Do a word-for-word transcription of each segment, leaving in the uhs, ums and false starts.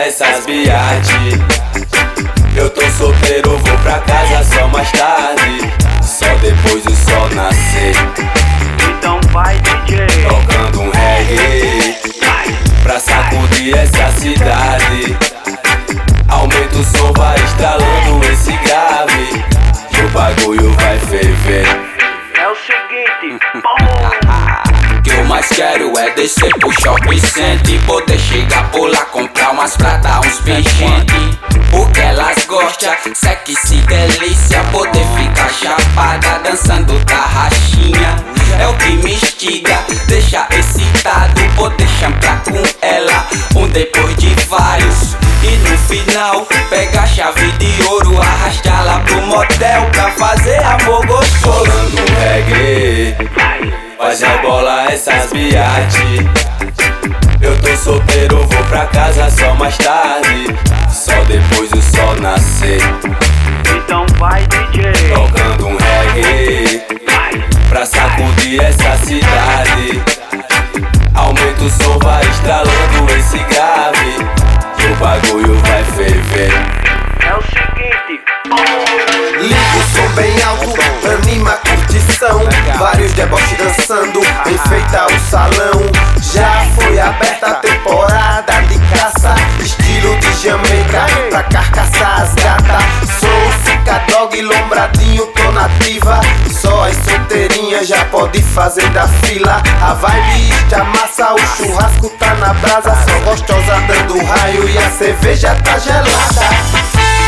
essas viagens. Eu tô solteiro, vou pra casa só mais tarde, só depois do sol nascer. Então vai, D J, tocando um reggae pra sacudir essa cidade. Aumenta o som, vai estralando esse grave, que o bagulho vai ferver. é o seguinte, O que eu mais quero é descer pro shopping center e poder chegar por lá, comprar umas pratas, uns pingentes. O que elas gostam, sexy delícia, poder ficar chapada dançando tarraxinha. É o que me instiga, deixa excitado, poder champar com ela, um depois de vários. E no final, pega a chave de ouro, arrastá-la pro motel pra fazer amor gostoso. Rolando um reggae, faz rebolar essas viagens. Eu tô solteiro, vou pra casa só mais tarde, só depois do sol nascer. então vai, D J, Tocando um reggae pra sacudir essa cidade. Aumenta o som, vai estralando esse grave, que o bagulho vai ferver. é o seguinte, Liga o som bem alto, anima a curtição. Vários deboches dançando, enfeita o salão. Já foi aberta a temporada de caça, estilo de Jamaica, pra carcaçar as gatas. Sou fica dog, lombradinho, tô nativa. Só as solteirinhas já pode fazer da fila. A vibe está massa, o churrasco tá na brasa. Só gostosa dando raio e a cerveja tá gelada.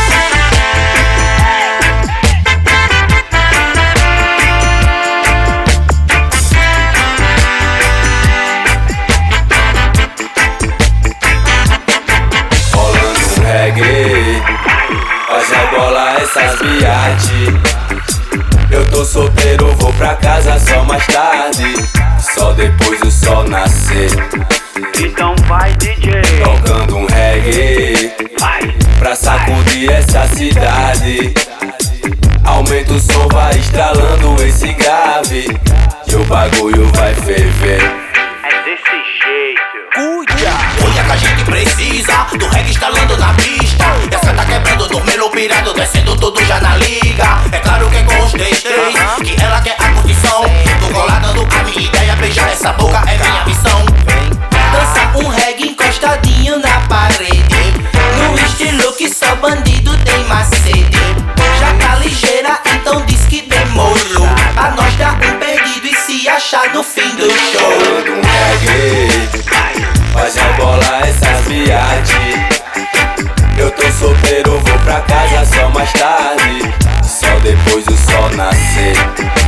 Faz rebolar essas viagens. Eu tô solteiro, vou pra casa só mais tarde, só depois do sol nascer. então vai, D J, Tocando um reggae pra sacudir essa cidade. Aumenta o som, vai estralando esse grave, que o bagulho vai ferver. é desse jeito. Olha que a gente precisa do reggae estalando na pista. Essa tá quebrando no melo pirado, descendo tudo já na liga. É claro que é com os três três, que ela quer a curtição. Tô colada no a minha ideia, beijar essa boca é minha missão. Dança um reggae encostadinho na parede, no estilo que só bandido tem macete. Já tá ligeira, então diz que demorou, pra nós dar um perdido e se achar no fim do show. Rolando um reggae, faz rebolar essas viagens. Eu tô solteiro, vou pra casa só mais tarde, só depois do sol nascer.